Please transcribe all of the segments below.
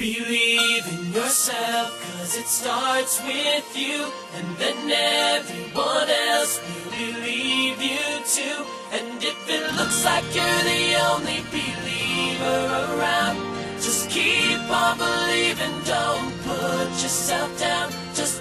Believe in yourself, 'cause it starts with you, and then everyone else will believe you too. And if it looks like you're the only believer around, just keep on believing, don't put yourself down, just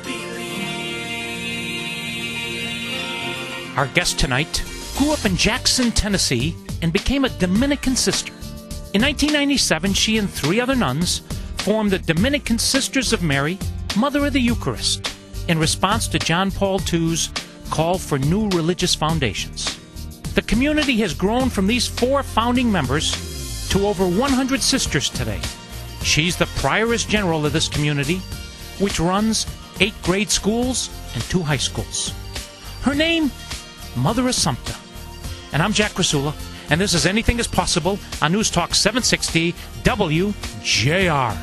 believe. Our guest tonight grew up in Jackson, Tennessee, and became a Dominican sister. In 1997, she and 3 other nuns formed the Dominican Sisters of Mary, Mother of the Eucharist, in response to John Paul II's call for new religious foundations. The community has grown from these 4 founding members to over 100 sisters today. She's the Prioress General of this community, which runs 8 grade schools and 2 high schools. Her name, Mother Assumpta. And I'm Jack Krasula, and this is Anything is Possible on News Talk 760 WJR.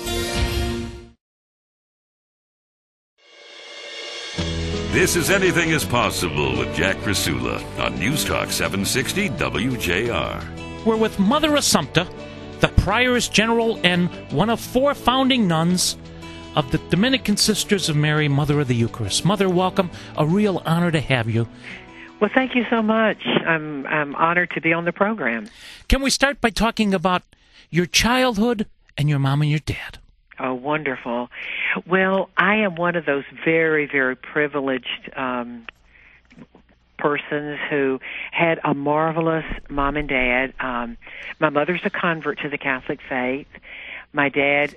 This is Anything is Possible with Jack Krasula on News Talk 760 WJR. We're with Mother Assumpta, the Prioress General and one of 4 founding nuns of the Dominican Sisters of Mary, Mother of the Eucharist. Mother, welcome. A real honor to have you. Well, thank you so much. I'm honored to be on the program. Can we start by talking about your childhood and your mom and your dad? Oh, wonderful. Well, I am one of those very, very privileged persons who had a marvelous mom and dad. My mother's a convert to the Catholic faith. My dad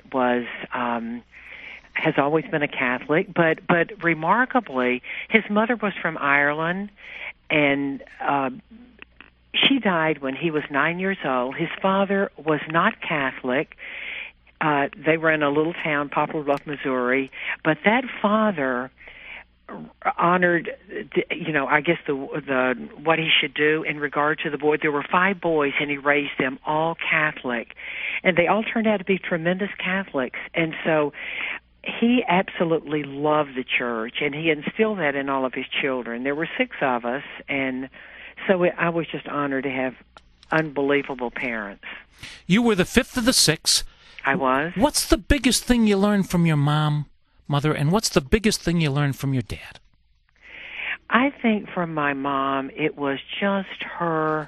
has always been a Catholic, but remarkably, his mother was from Ireland, and she died when he was 9 years old. His father was not Catholic. They were in a little town, Poplar Bluff, Missouri, but that father honored, I guess the what he should do in regard to the boy. There were 5 boys, and he raised them all Catholic, and they all turned out to be tremendous Catholics. And so he absolutely loved the church, and he instilled that in all of his children. There were 6 of us, and so I was just honored to have unbelievable parents. You were the 5th of the 6. I was. What's the biggest thing you learned from your mom, Mother, and what's the biggest thing you learned from your dad? I think from my mom, it was just her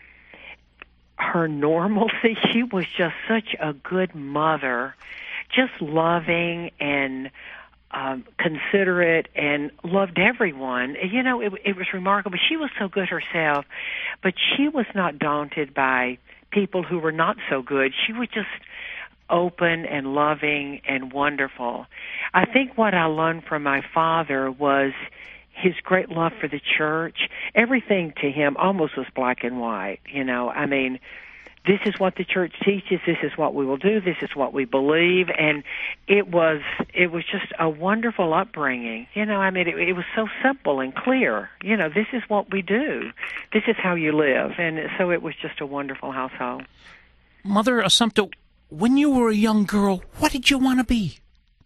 normalcy. She was just such a good mother, just loving and considerate, and loved everyone. It was remarkable. She was so good herself, but she was not daunted by people who were not so good. She was just open and loving and wonderful. I think what I learned from my father was his great love for the church. Everything to him almost was black and white. I mean, this is what the church teaches, this is what we will do, this is what we believe, and it was just a wonderful upbringing. It was so simple and clear. This is what we do. This is how you live. And so it was just a wonderful household. Mother Assumpta, when you were a young girl, what did you want to be?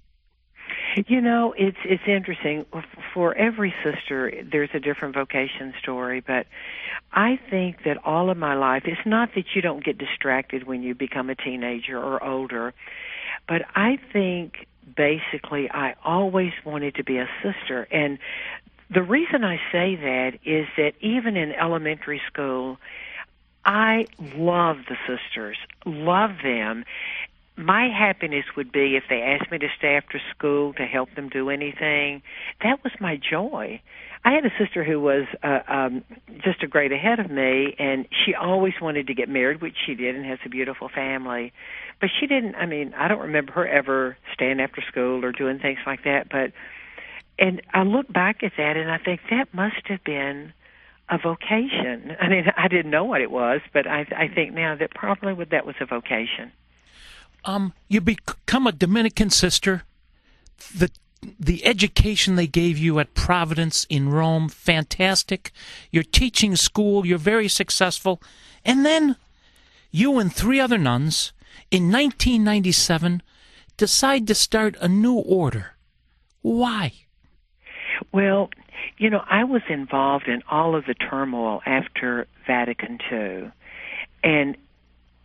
It's interesting. For every sister, there's a different vocation story, but I think that all of my life, it's not that you don't get distracted when you become a teenager or older, but I think basically I always wanted to be a sister. And the reason I say that is that even in elementary school, I love the sisters, love them. My happiness would be if they asked me to stay after school to help them do anything. That was my joy. I had a sister who was just a grade ahead of me, and she always wanted to get married, which she did, and has a beautiful family. But she didn't, I don't remember her ever staying after school or doing things like that. And I look back at that, and I think that must have been a vocation. I didn't know what it was, but I think now that probably that was a vocation. You become a Dominican sister. The education they gave you at Providence in Rome, fantastic. You're teaching school, you're very successful. And then you and 3 other nuns in 1997 decide to start a new order. Why? Well, I was involved in all of the turmoil after Vatican II. And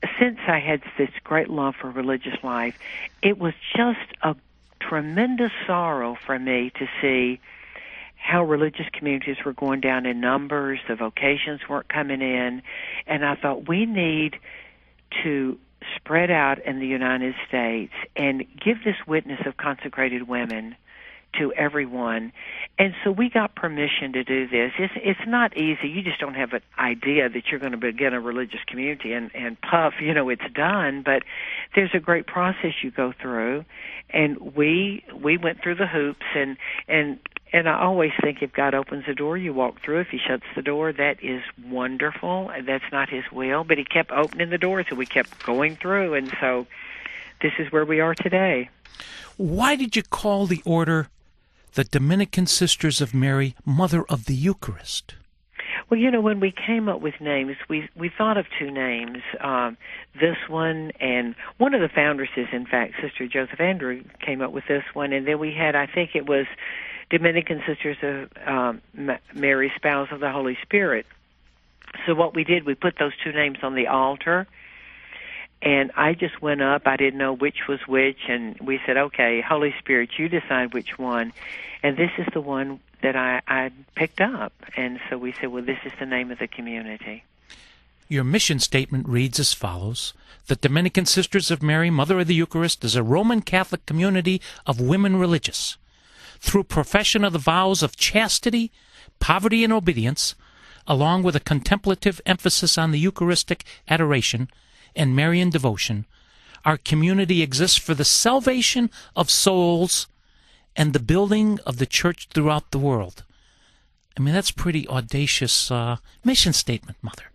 since I had this great love for religious life, it was just a tremendous sorrow for me to see how religious communities were going down in numbers, the vocations weren't coming in, and I thought we need to spread out in the United States and give this witness of consecrated women to everyone. And so we got permission to do this. It's not easy. You just don't have an idea that you're going to begin a religious community and puff, it's done. But there's a great process you go through. And we went through the hoops, and I always think if God opens the door, you walk through. If he shuts the door, that is wonderful. That's not his will. But he kept opening the door, so we kept going through. And so this is where we are today. Why did you call the order the Dominican Sisters of Mary, Mother of the Eucharist? Well, when we came up with names, we thought of two names. This one, and one of the founders is, in fact, Sister Joseph Andrew came up with this one. And then we had, I think it was Dominican Sisters of Mary, Spouse of the Holy Spirit. So what we did, we put those two names on the altar, and I just went up. I didn't know which was which, and we said, okay, Holy Spirit, you decide which one. And this is the one that I picked up. And so we said, well, this is the name of the community. Your mission statement reads as follows: the Dominican Sisters of Mary, Mother of the Eucharist, is a Roman Catholic community of women religious. Through profession of the vows of chastity, poverty, and obedience, along with a contemplative emphasis on the Eucharistic adoration and Marian devotion, our community exists for the salvation of souls and the building of the church throughout the world. I mean, that's pretty audacious mission statement, Mother.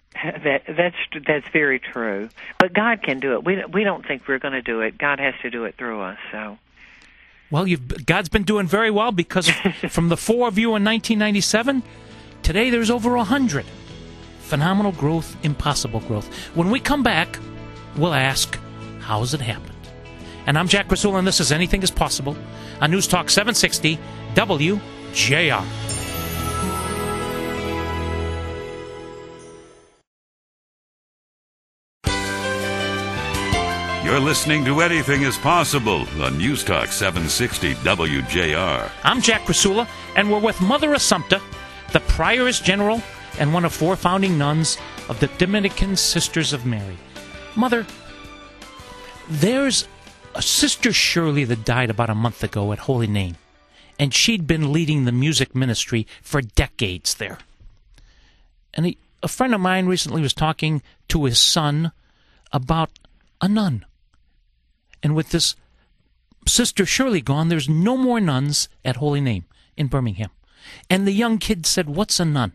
That's very true. But God can do it. We don't think we're going to do it. God has to do it through us. So. Well, God's been doing very well, because from the 4 of you in 1997, today there's over 100. Phenomenal growth, impossible growth. When we come back, we'll ask, how's it happened? And I'm Jack Rasula, and this is Anything is Possible on News Talk 760 WJR. You're listening to Anything is Possible on News Talk 760 WJR. I'm Jack Rasula, and we're with Mother Assumpta, the Prioress General and one of 4 founding nuns of the Dominican Sisters of Mary. Mother, there's a Sister Shirley that died about a month ago at Holy Name, and she'd been leading the music ministry for decades there. And a friend of mine recently was talking to his son about a nun. And with this Sister Shirley gone, there's no more nuns at Holy Name in Birmingham. And the young kid said, what's a nun?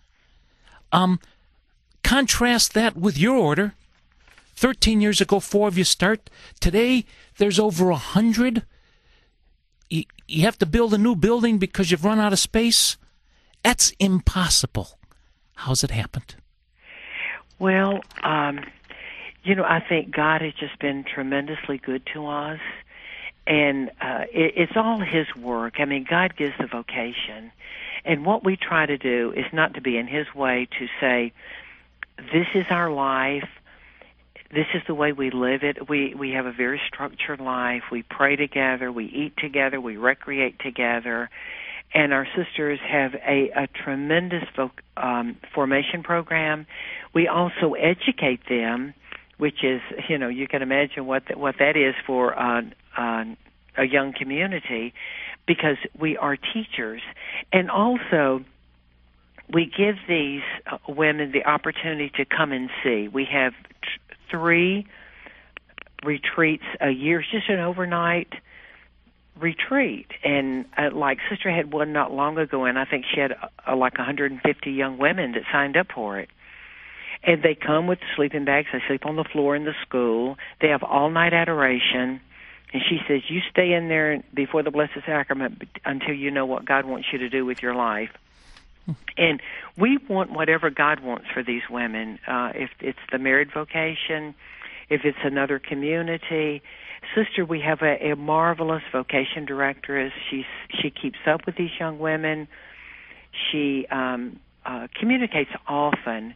Contrast that with your order. 13 years ago, 4 of you start. Today, there's over 100. You have to build a new building because you've run out of space. That's impossible. How's it happened? Well, I think God has just been tremendously good to us. And it's all his work. I mean, God gives the vocation. And what we try to do is not to be in his way, to say, this is our life. This is the way we live it. We have a very structured life. We pray together. We eat together. We recreate together. And our sisters have a tremendous formation program. We also educate them, which is, you can imagine what that is for a young community, because we are teachers. And also, we give these women the opportunity to come and see. We have 3 retreats a year. It's just an overnight retreat. And like Sister had one not long ago, and I think she had like 150 young women that signed up for it. And they come with sleeping bags. They sleep on the floor in the school. They have all-night adoration. And she says, you stay in there before the Blessed Sacrament until you know what God wants you to do with your life. And we want whatever God wants for these women. If it's the married vocation, if it's another community. Sister, we have a marvelous vocation directress. She keeps up with these young women. She communicates often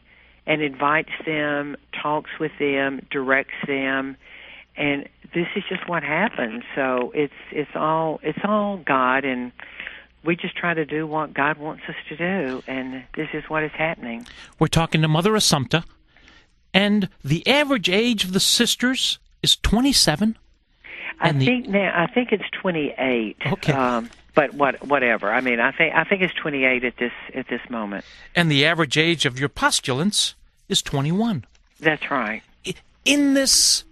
and invites them, talks with them, directs them, and this is just what happens. So it's all God, and we just try to do what God wants us to do, and this is what is happening. We're talking to Mother Assumpta, and the average age of the sisters is 27. I think it's 28. Okay. But whatever. I mean, I think it's 28 at this moment. And the average age of your postulants is 21. That's right. In this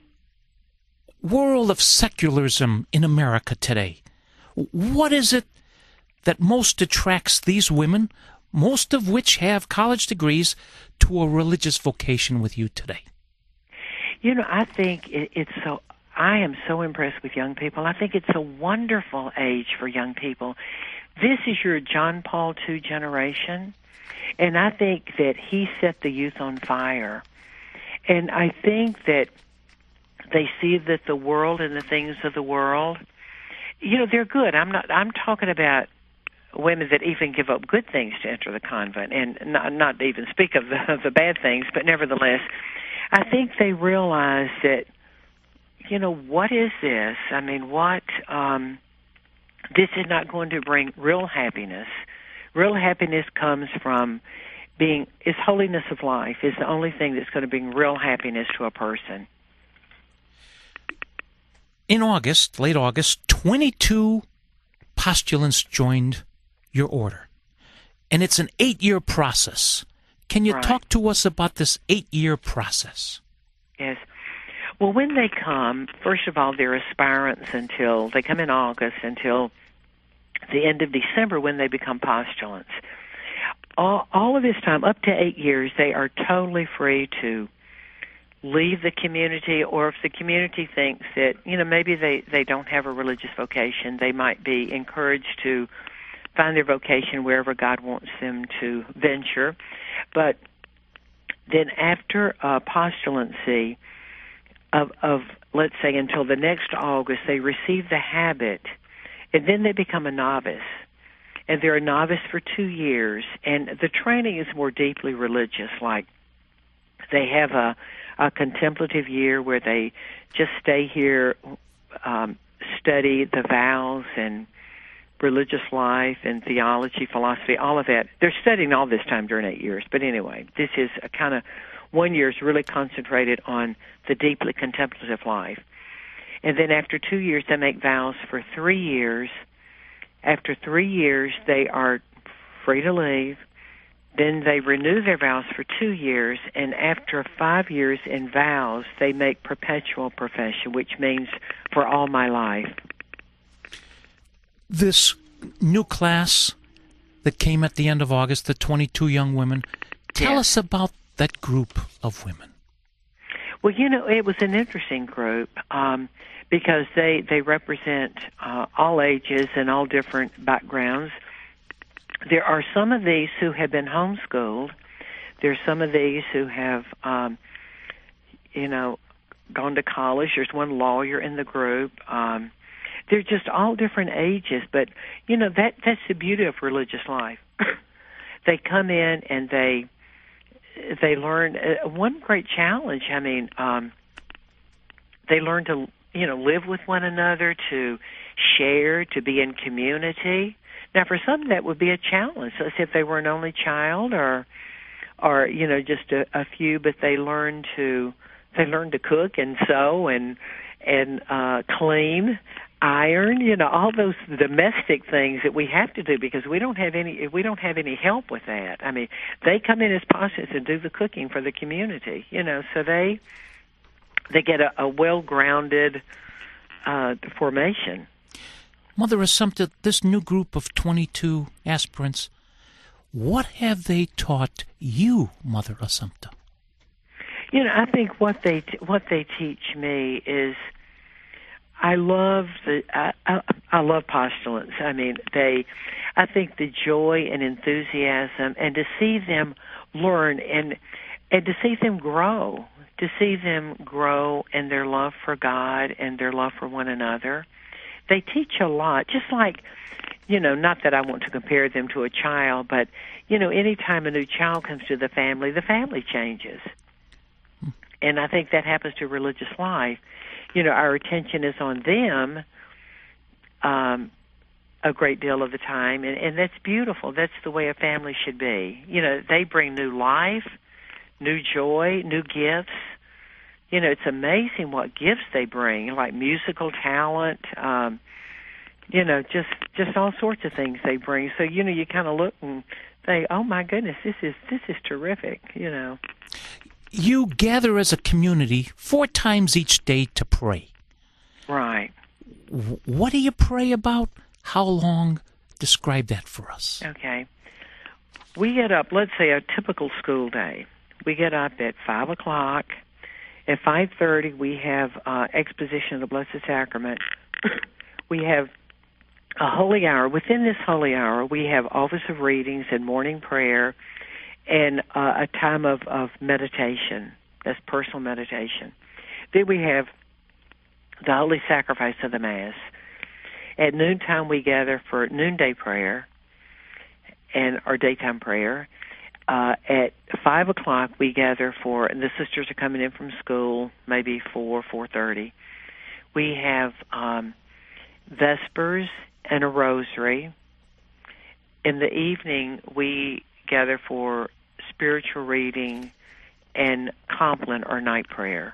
world of secularism in America today, what is it that most attracts these women, most of which have college degrees, to a religious vocation with you today? You know, I think it's so... I am so impressed with young people. I think it's a wonderful age for young people. This is your John Paul II generation, and I think that he set the youth on fire. And I think that they see that the world and the things of the world, you know, they're good. I'm talking about women that even give up good things to enter the convent, and not to even speak of the bad things, but nevertheless, I think they realize that, you know, what is this? I mean, this is not going to bring real happiness. Real happiness comes from holiness of life is the only thing that's going to bring real happiness to a person. In August, late August, 22 postulants joined your order. And it's an 8-year process. Can you talk to us about this 8-year process? Yes. Well, when they come, first of all, they're aspirants until they come in August until the end of December when they become postulants. All of this time, up to 8 years, they are totally free to leave the community, or if the community thinks that, you know, maybe they don't have a religious vocation, they might be encouraged to find their vocation wherever God wants them to venture. But then after postulancy, of let's say until the next August, they receive the habit, and then they become a novice. And they're a novice for 2 years, and the training is more deeply religious. Like they have a contemplative year where they just stay here, study the vows and religious life and theology, philosophy, all of that. They're studying all this time during 8 years. But anyway, this is a kind of 1 year is really concentrated on the deeply contemplative life. And then after 2 years, they make vows for 3 years. After 3 years, they are free to leave. Then they renew their vows for 2 years. And after 5 years in vows, they make perpetual profession, which means for all my life. This new class that came at the end of August, the 22 young women, tell us about that group of women. Well, you know, it was an interesting group because they represent all ages and all different backgrounds. There are some of these who have been homeschooled. There's some of these who have, gone to college. There's one lawyer in the group. They're just all different ages, but, you know, that's the beauty of religious life. They come in and they learn one great challenge. I mean, they learn to, live with one another, to share, to be in community. Now, for some, that would be a challenge. So if they were an only child or just a few, but they learn to cook and sew and clean, iron, all those domestic things that we have to do because we don't have any help with that. I mean, they come in as postulants and do the cooking for the community, so they get a well-grounded formation. Mother Assumpta, this new group of 22 aspirants, what have they taught you, Mother Assumpta? I think what they teach me is I love postulants. I mean, I think the joy and enthusiasm, and to see them learn and to see them grow in their love for God and their love for one another. They teach a lot, just like not that I want to compare them to a child, but, anytime a new child comes to the family changes. And I think that happens to religious life. Our attention is on them a great deal of the time, and that's beautiful. That's the way a family should be. They bring new life, new joy, new gifts. It's amazing what gifts they bring, like musical talent, just all sorts of things they bring. So, you kind of look and think, oh, my goodness, this is terrific, You gather as a community 4 times each day to pray. Right. What do you pray about? How long? Describe that for us. Okay. We get up, let's say a typical school day. We get up at 5 o'clock. At 5:30, we have exposition of the Blessed Sacrament. We have a holy hour. Within this holy hour, we have office of readings and morning prayer and a time of meditation. That's personal meditation. Then we have the holy sacrifice of the Mass. At noontime, we gather for noonday prayer and our daytime prayer. At 5 o'clock, we gather for, and the sisters are coming in from school, maybe 4:30. We have Vespers and a rosary. In the evening, we gather for spiritual reading and Compline or night prayer.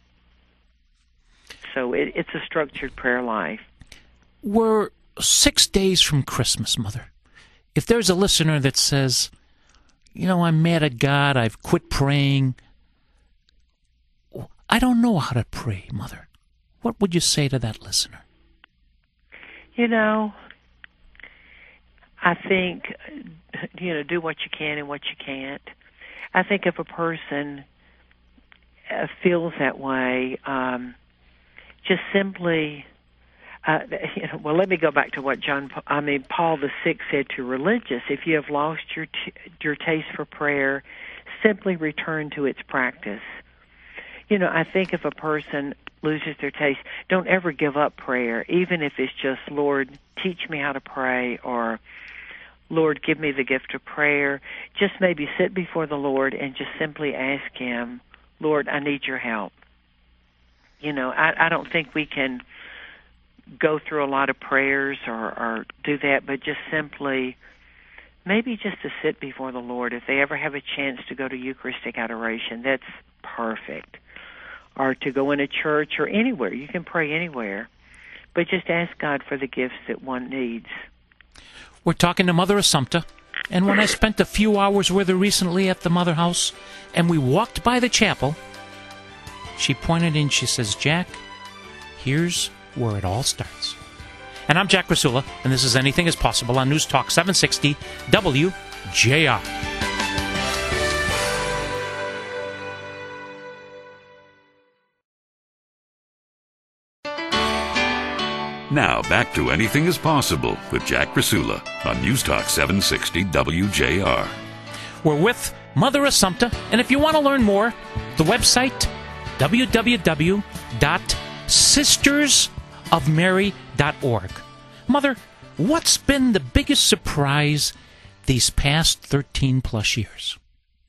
So it's a structured prayer life. We're 6 days from Christmas, Mother. If there's a listener that says, I'm mad at God, I've quit praying, I don't know how to pray, Mother, what would you say to that listener? I think, do what you can and what you can't. I think if a person feels that way, just simply, let me go back to what Paul VI said to religious. If you have lost your taste for prayer, simply return to its practice. I think if a person loses their taste, don't ever give up prayer, even if it's just, Lord, teach me how to pray, or Lord, give me the gift of prayer. Just maybe sit before the Lord and just simply ask Him, Lord, I need your help. I don't think we can go through a lot of prayers or do that, but just simply, maybe just to sit before the Lord. If they ever have a chance to go to Eucharistic adoration, that's perfect. Or to go in a church or anywhere. You can pray anywhere. But just ask God for the gifts that one needs. We're talking to Mother Assumpta, and when I spent a few hours with her recently at the Mother House, and we walked by the chapel, she pointed in, she says, Jack, here's where it all starts. And I'm Jack Rasula, and this is Anything is Possible on News Talk 760 WJR. Now, back to Anything is Possible with Jack Rasula on News Talk 760 WJR. We're with Mother Assumpta, and if you want to learn more, the website, www.sistersofmary.org. Mother, what's been the biggest surprise these past 13-plus years?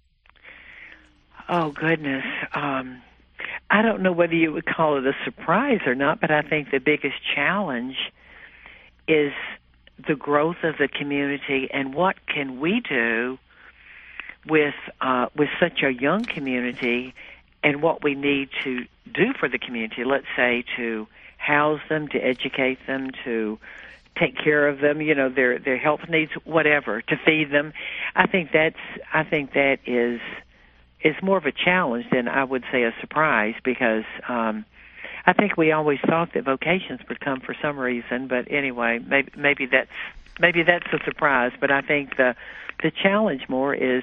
Oh, goodness. I don't know whether you would call it a surprise or not, but I think the biggest challenge is the growth of the community and what can we do with such a young community and what we need to do for the community. Let's say to house them, to educate them, to take care of them, their health needs, whatever, to feed them. I think that is more of a challenge than I would say a surprise, because I think we always thought that vocations would come for some reason, but anyway, maybe that's a surprise. But I think the challenge more is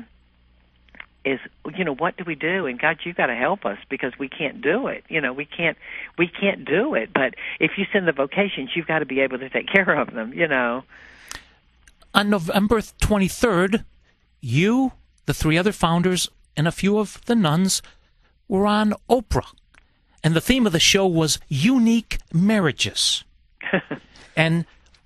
what do we do? And God, you've got to help us, because we can't do it. We can't do it. But if you send the vocations, you've got to be able to take care of them. On November 23rd, you, the 3 other founders, and a few of the nuns were on Oprah. And the theme of the show was unique marriages. And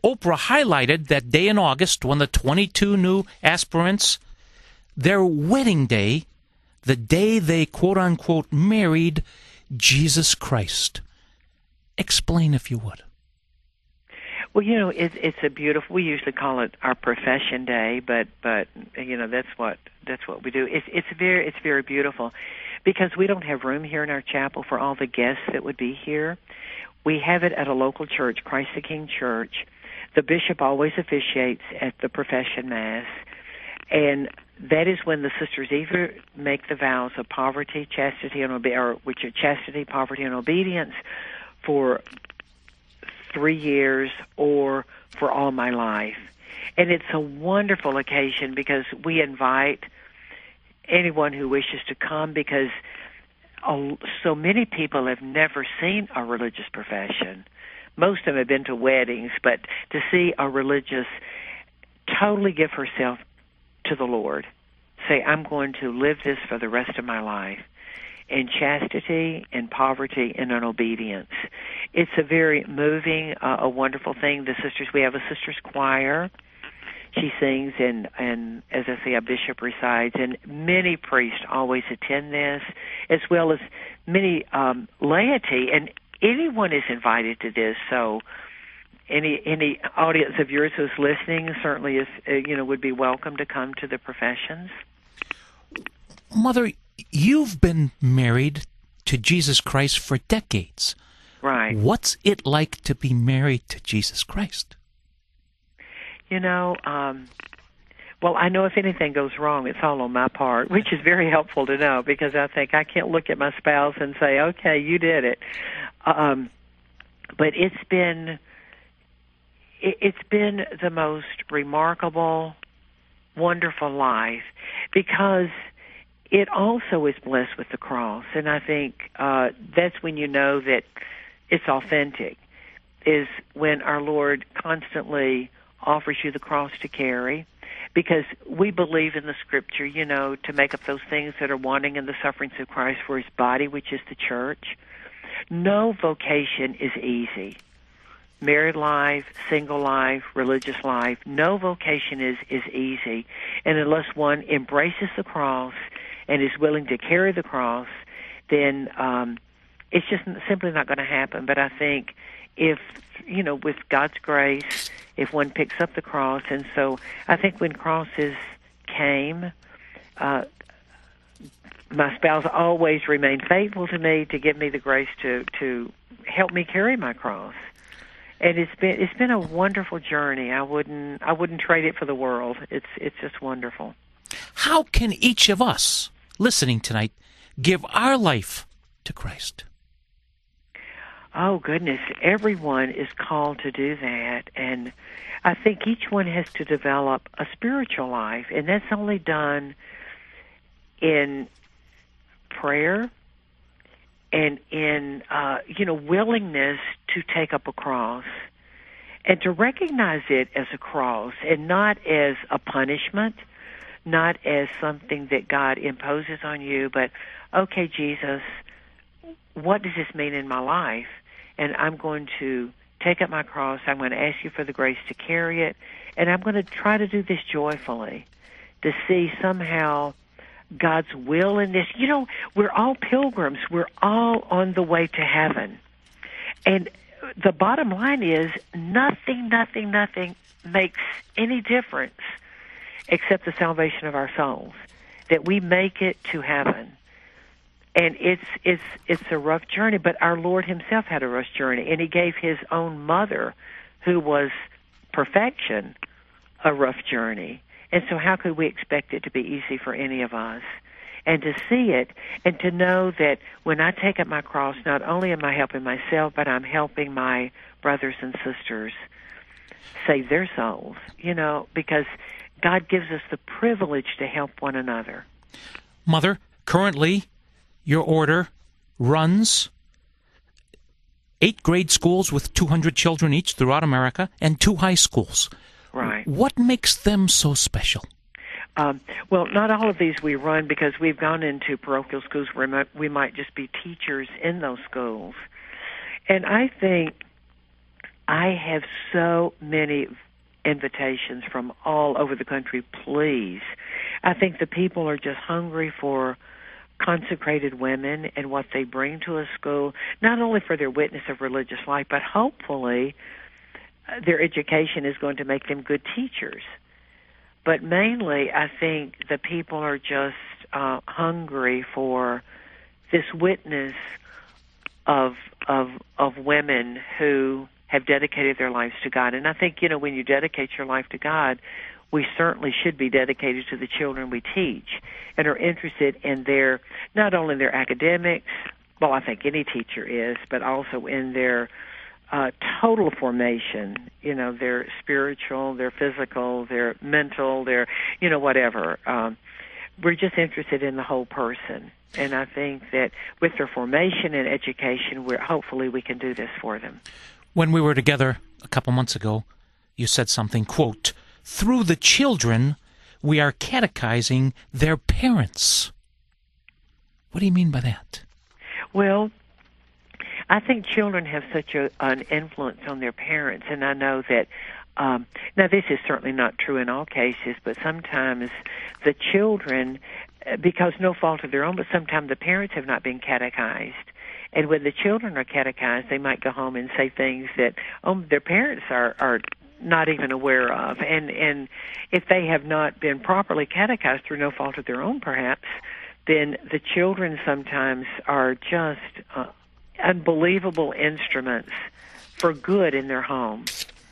Oprah highlighted that day in August when the 22 new aspirants, their wedding day, the day they quote-unquote married Jesus Christ. Explain, if you would. Well, it's a beautiful. We usually call it our profession day, but that's what we do. It's very beautiful, because we don't have room here in our chapel for all the guests that would be here. We have it at a local church, Christ the King Church. The bishop always officiates at the profession mass, and that is when the sisters either make the vows of poverty, chastity, which are chastity, poverty, and obedience for 3 years or for all my life. And it's a wonderful occasion because we invite anyone who wishes to come, because so many people have never seen a religious profession. Most of them have been to weddings, but to see a religious totally give herself to the Lord, say, I'm going to live this for the rest of my life, in chastity, in poverty, and in obedience. It's a very moving, a wonderful thing. We have a sisters choir. She sings, and as I say, a bishop recites, and many priests always attend this, as well as many laity, and anyone is invited to this. So any audience of yours who's listening certainly is would be welcome to come to the professions. Mother, you've been married to Jesus Christ for decades. Right. What's it like to be married to Jesus Christ? Well, I know if anything goes wrong, it's all on my part, which is very helpful to know, because I think I can't look at my spouse and say, okay, you did it. But it's been the most remarkable, wonderful life, because it also is blessed with the cross. And I think that's when you know that it's authentic, is when our Lord constantly offers you the cross to carry, because we believe in the Scripture, to make up those things that are wanting in the sufferings of Christ for His body, which is the church. No vocation is easy. Married life, single life, religious life, no vocation is easy. And unless one embraces the cross and is willing to carry the cross, then it's just simply not going to happen. But I think if, with God's grace, if one picks up the cross, and so I think when crosses came, my spouse always remained faithful to me to give me the grace to help me carry my cross. And it's been a wonderful journey. I wouldn't trade it for the world. It's just wonderful. How can each of us listening tonight give our life to Christ? Oh, goodness. Everyone is called to do that. And I think each one has to develop a spiritual life, and that's only done in prayer and in, willingness to take up a cross and to recognize it as a cross and not as a punishment, not as something that God imposes on you, but, okay, Jesus, what does this mean in my life? And I'm going to take up my cross. I'm going to ask you for the grace to carry it, and I'm going to try to do this joyfully, to see somehow God's will in this. We're all pilgrims. We're all on the way to heaven. And the bottom line is nothing makes any difference except the salvation of our souls, that we make it to heaven. And it's a rough journey, but our Lord Himself had a rough journey, and He gave His own mother, who was perfection, a rough journey. And so how could we expect it to be easy for any of us? And to see it, and to know that when I take up my cross, not only am I helping myself, but I'm helping my brothers and sisters save their souls, because God gives us the privilege to help one another. Mother, currently, your order runs 8 grade schools with 200 children each throughout America and 2 high schools. Right. What makes them so special? Well, not all of these we run, because we've gone into parochial schools where we might just be teachers in those schools. And I think I have so many invitations from all over the country. Please. I think the people are just hungry for consecrated women and what they bring to a school, not only for their witness of religious life, but hopefully their education is going to make them good teachers. But mainly, I think the people are just hungry for this witness of women who have dedicated their lives to God. And I think, when you dedicate your life to God, we certainly should be dedicated to the children we teach and are interested in their, not only their academics, well, I think any teacher is, but also in their total formation, their spiritual, their physical, their mental, their, whatever. We're just interested in the whole person. And I think that with their formation and education, hopefully we can do this for them. When we were together a couple months ago, you said something, quote, "Through the children, we are catechizing their parents." What do you mean by that? Well, I think children have such an influence on their parents, and I know that, now this is certainly not true in all cases, but sometimes the children, because no fault of their own, but sometimes the parents have not been catechized. And when the children are catechized, they might go home and say things that their parents are not even aware of. And if they have not been properly catechized through no fault of their own, perhaps, then the children sometimes are just unbelievable instruments for good in their home.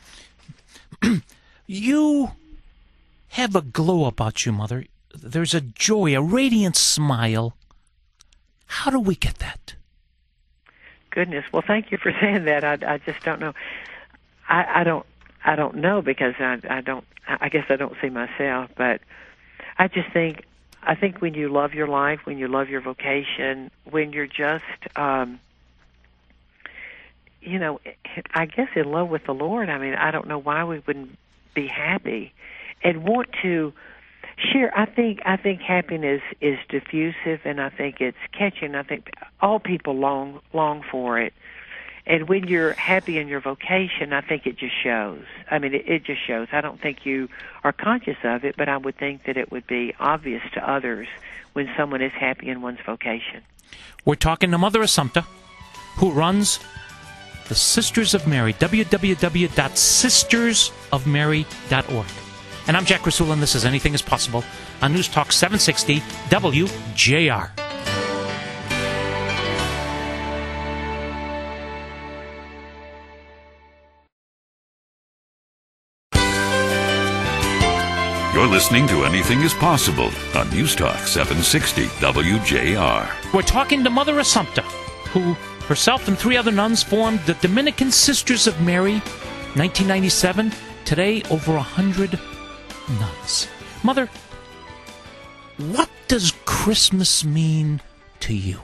You have a glow about you, Mother. There's a joy, a radiant smile. How do we get that? Goodness, well, thank you for saying that. I just don't know. I don't know, because I guess I don't see myself, but I think when you love your life, when you love your vocation, when you're just I guess in love with the Lord, I don't know why we wouldn't be happy and want to share. I think happiness is diffusive, and I think it's catching. I think all people long for it. And when you're happy in your vocation, I think it just shows. It just shows. I don't think you are conscious of it, but I would think that it would be obvious to others when someone is happy in one's vocation. We're talking to Mother Assumpta, who runs the Sisters of Mary, www.sistersofmary.org. And I'm Jack Rasula, and this is Anything is Possible on News Talk 760 WJR. You're listening to Anything is Possible on News Talk 760 WJR. We're talking to Mother Assumpta, who herself and 3 other nuns formed the Dominican Sisters of Mary, 1997. Today, over 100 nuns. Mother, what does Christmas mean to you?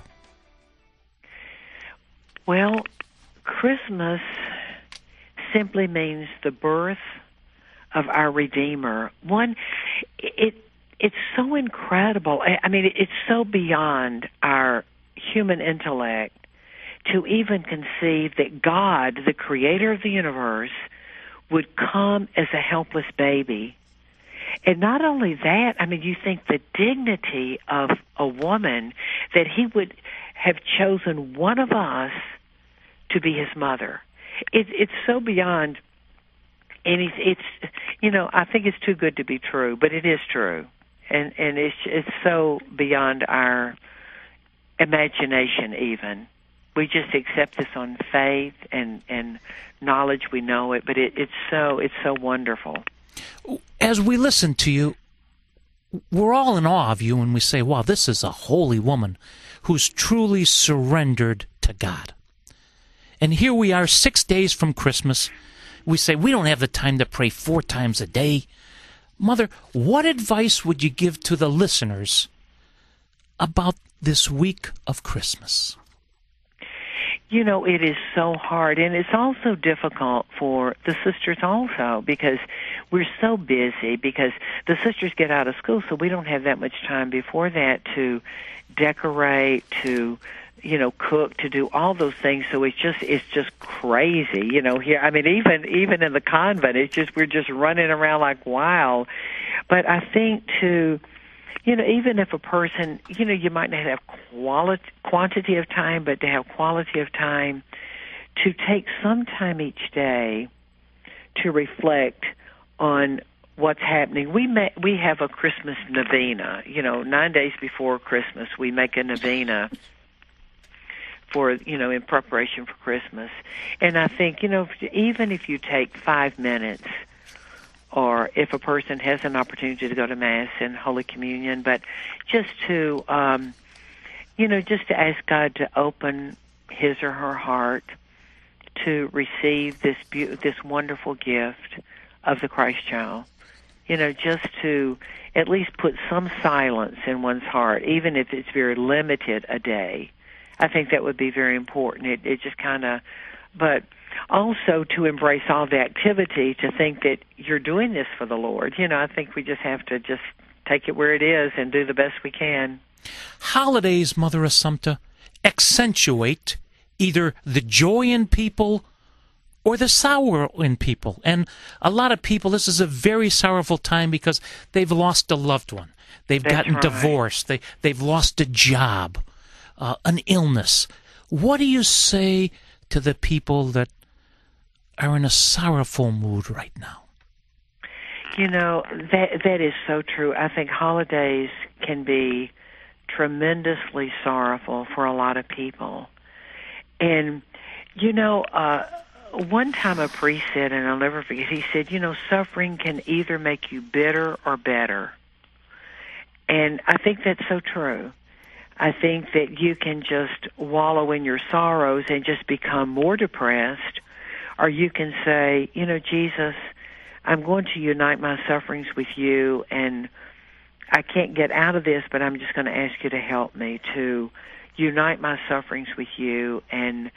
Well, Christmas simply means the birth of our Redeemer. It's so incredible. It's so beyond our human intellect to even conceive that God, the creator of the universe, would come as a helpless baby. And not only that, you think the dignity of a woman, that he would have chosen one of us to be his mother. It's so beyond anything. I think it's too good to be true, but it is true. And it's so beyond our imagination even. We just accept this on faith and knowledge. We know it, but it's so wonderful. As we listen to you, we're all in awe of you when we say, wow, this is a holy woman who's truly surrendered to God. And here we are 6 days from Christmas. We say we don't have the time to pray 4 times a day. Mother, what advice would you give to the listeners about this week of Christmas? It is so hard, and it's also difficult for the sisters also, because we're so busy, because the sisters get out of school, so we don't have that much time before that to decorate, to cook, to do all those things. So it's just crazy, here. I mean, even in the convent, we're just running around like wild. But I think even if a person, you might not have quantity of time, but to have quality of time, to take some time each day to reflect on what's happening. We have a Christmas novena. 9 days before Christmas, we make a novena for, in preparation for Christmas. And I think, even if you take 5 minutes, or if a person has an opportunity to go to Mass and Holy Communion, but just to, just to ask God to open his or her heart to receive this wonderful gift of the Christ child. Just to at least put some silence in one's heart, even if it's very limited a day. I think that would be very important. It just kind of, but also to embrace all the activity, to think that you're doing this for the Lord. I think we just have to just take it where it is and do the best we can. Holidays, Mother Assumpta, accentuate either the joy in people or the sorrow in people. And a lot of people, this is a very sorrowful time because they've lost a loved one. They've gotten divorced. They've lost a job, an illness. What do you say to the people that are in a sorrowful mood right now? That is so true. I think holidays can be tremendously sorrowful for a lot of people. And, one time a priest said, and I'll never forget, he said, suffering can either make you bitter or better. And I think that's so true. I think that you can just wallow in your sorrows and just become more depressed, or you can say, Jesus, I'm going to unite my sufferings with you, and I can't get out of this, but I'm just going to ask you to help me to unite my sufferings with you and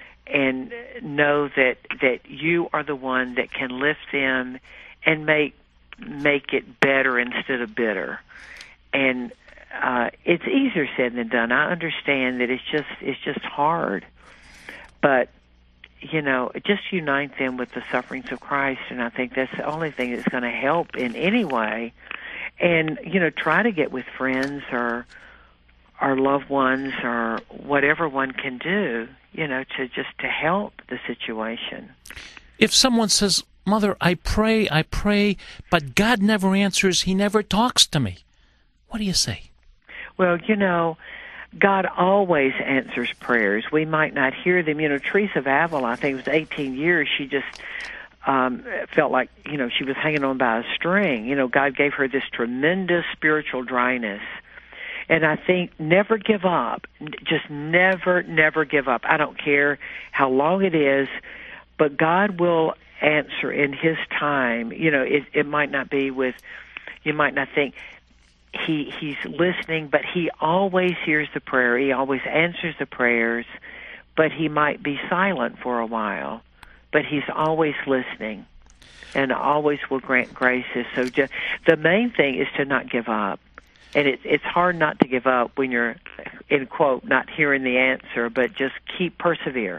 know that you are the one that can lift them and make it better instead of bitter. And it's easier said than done. I understand that it's just hard, but just unite them with the sufferings of Christ, and I think that's the only thing that's going to help in any way. And try to get with friends or loved ones or whatever one can do, to help the situation. If someone says, Mother, I pray, but God never answers, he never talks to me, what do you say? Well, God always answers prayers. We might not hear them. Teresa of Avila, I think it was 18 years, she just felt like, she was hanging on by a string. God gave her this tremendous spiritual dryness. And I think never give up. Just never give up. I don't care how long it is, but God will answer in his time. It might not be with, you might not think he's listening, but he always hears the prayer. He always answers the prayers, but he might be silent for a while. But he's always listening and always will grant graces. So the main thing is to not give up. And it's hard not to give up when you're, in quote, not hearing the answer, but just persevere.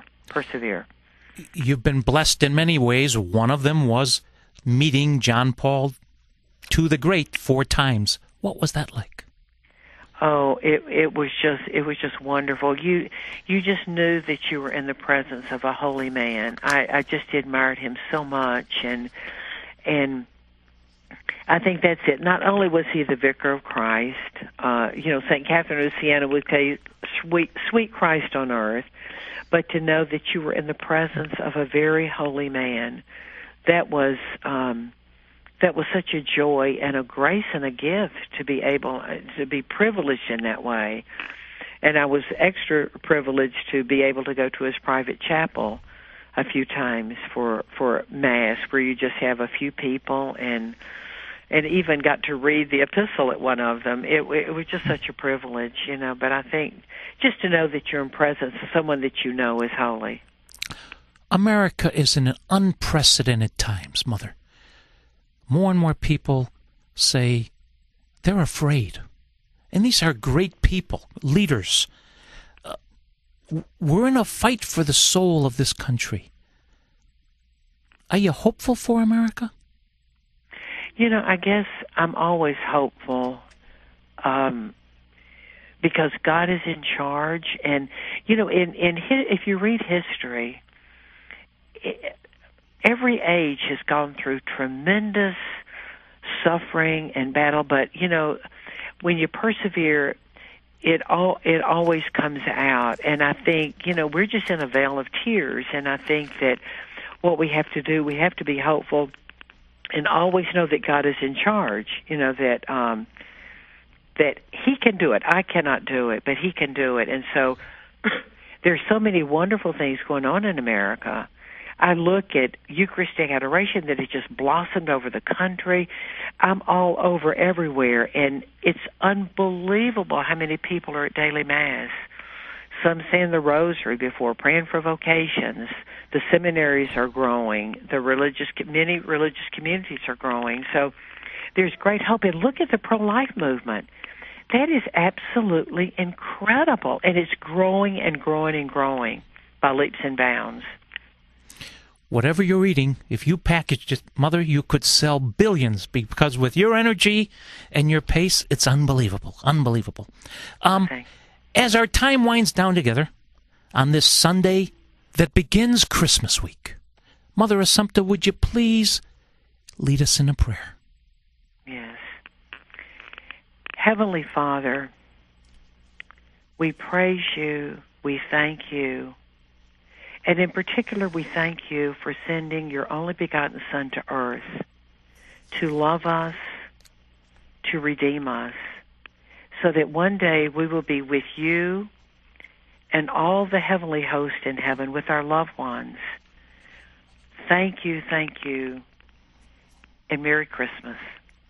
You've been blessed in many ways. One of them was meeting John Paul II the Great 4 times. What was that like? Oh, it was just wonderful. You just knew that you were in the presence of a holy man. I just admired him so much, and I think that's it. Not only was he the vicar of Christ, St. Catherine of Siena would say, sweet Christ on earth, but to know that you were in the presence of a very holy man, that was such a joy and a grace and a gift to be able to be privileged in that way. And I was extra privileged to be able to go to his private chapel a few times for Mass, where you just have a few people, and even got to read the epistle at one of them. It was just such a privilege, but I think just to know that you're in presence of someone that you know is holy. America is in unprecedented times, Mother. More and more people say they're afraid. And these are great people, leaders. we're in a fight for the soul of this country. Are you hopeful for America? I guess I'm always hopeful because God is in charge. And, if you read history, every age has gone through tremendous suffering and battle. But, when you persevere, it always comes out. And I think, we're just in a vale of tears. And I think that what we have to do, we have to be hopeful and always know that God is in charge, that He can do it. I cannot do it, but He can do it. And so there's so many wonderful things going on in America. I look at Eucharistic adoration that has just blossomed over the country. I'm all over everywhere, and it's unbelievable how many people are at daily Mass. Some saying the rosary before, praying for vocations. The seminaries are growing. Many religious communities are growing. So there's great hope. And look at the pro-life movement. That is absolutely incredible. And it's growing and growing and growing by leaps and bounds. Whatever you're eating, if you packaged it, Mother, you could sell billions, because with your energy and your pace, it's unbelievable. Unbelievable. Okay. As our time winds down together on this Sunday that begins Christmas week, Mother Assumpta, would you please lead us in a prayer? Yes. Heavenly Father, we praise you, we thank you, and in particular we thank you for sending your only begotten Son to earth to love us, to redeem us, so that one day we will be with you and all the heavenly host in heaven with our loved ones. Thank you, and Merry Christmas.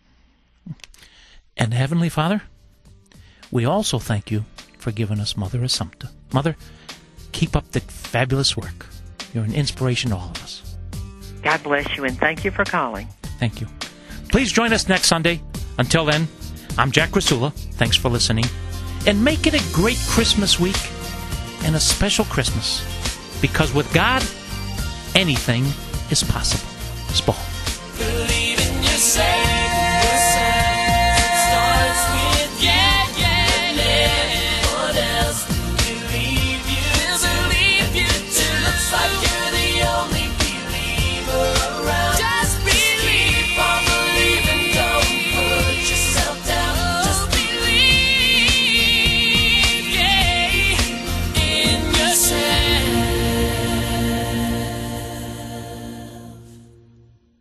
And Heavenly Father, we also thank you for giving us Mother Assumpta. Mother, keep up the fabulous work. You're an inspiration to all of us. God bless you, and thank you for calling. Thank you. Please join us next Sunday. Until then, I'm Jack Rasula. Thanks for listening. And make it a great Christmas week and a special Christmas. Because with God, anything is possible. Spall.